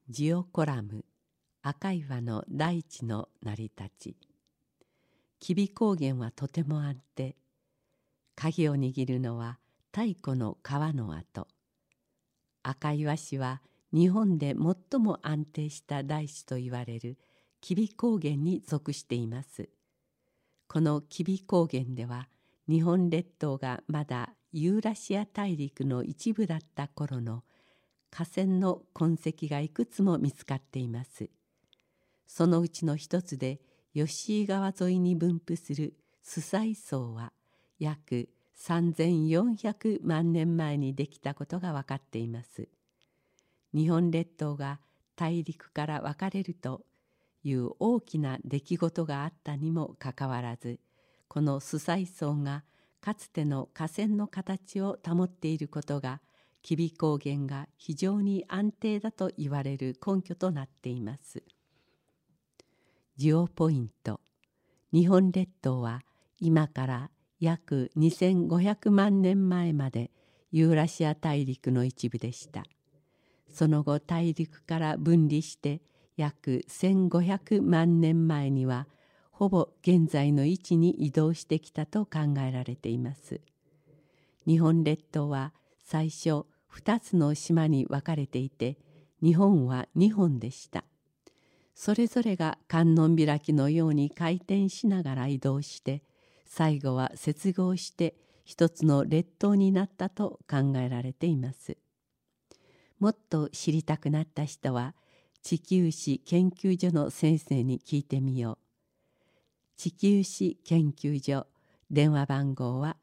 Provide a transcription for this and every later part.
ジオコラム、赤岩の大地の成り立ち。吉備高原はとても安定。鍵を握るのは太古の川の跡。赤岩市は日本で最も安定した大地といわれる吉備高原に属しています。この吉備高原では日本列島がまだユーラシア大陸の一部だった頃の河川の痕跡がいくつも見つかっています。そのうちの一つで吉井川沿いに分布する主菜層は約3400万年前にできたことが分かっています。日本列島が大陸から分かれるという大きな出来事があったにもかかわらず、この主菜層がかつての河川の形を保っていることが吉備高原が非常に安定だと言われる根拠となっています。ジオポイント。日本列島は今から約2500万年前までユーラシア大陸の一部でした。その後大陸から分離して約1500万年前にはほぼ現在の位置に移動してきたと考えられています。日本列島は最初2つの島に分かれていて、日本は2本でした。それぞれが観音開きのように回転しながら移動して、最後は接合して一つの列島になったと考えられています。もっと知りたくなった人は地球史研究所の先生に聞いてみよう。地球史研究所、電話番号は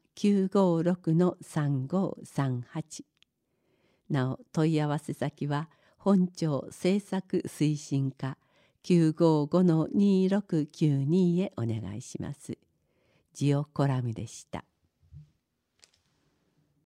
956-3538。なお問い合わせ先は本庁政策推進課955-2692へお願いします。ジオコラムでした。